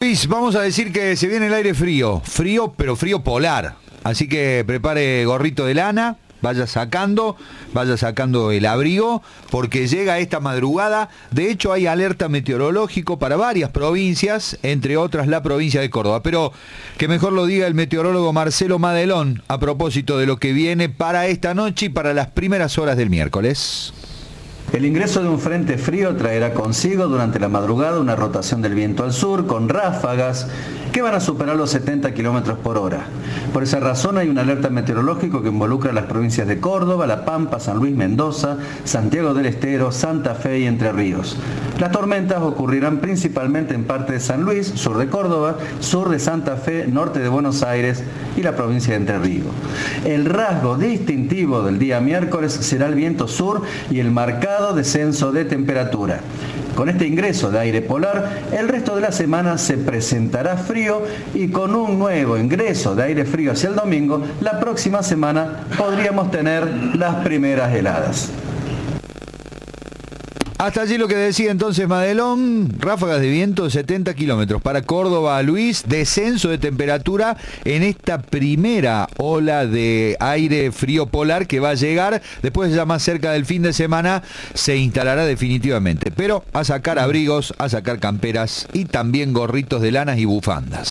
Luis, vamos a decir que se viene el aire frío, pero frío polar. Así que prepare gorrito de lana, vaya sacando el abrigo, porque llega esta madrugada. De hecho, hay alerta meteorológico para varias provincias, entre otras la provincia de Córdoba. Pero que mejor lo diga el meteorólogo Marcelo Madelón a propósito de lo que viene para esta noche y para las primeras horas del miércoles. El ingreso de un frente frío traerá consigo durante la madrugada una rotación del viento al sur con ráfagas que van a superar los 70 km por hora. Por esa razón hay una alerta meteorológica que involucra a las provincias de Córdoba, La Pampa, San Luis, Mendoza, Santiago del Estero, Santa Fe y Entre Ríos. Las tormentas ocurrirán principalmente en parte de San Luis, sur de Córdoba, sur de Santa Fe, norte de Buenos Aires y la provincia de Entre Ríos. El rasgo distintivo del día miércoles será el viento sur y el marcado descenso de temperatura. Con este ingreso de aire polar, el resto de la semana se presentará frío y con un nuevo ingreso de aire frío hacia el domingo, la próxima semana podríamos tener las primeras heladas. Hasta allí lo que decía entonces Madelón, ráfagas de viento de 70 kilómetros para Córdoba, Luis, descenso de temperatura en esta primera ola de aire frío polar que va a llegar, después ya más cerca del fin de semana se instalará definitivamente, pero a sacar abrigos, a sacar camperas y también gorritos de lanas y bufandas.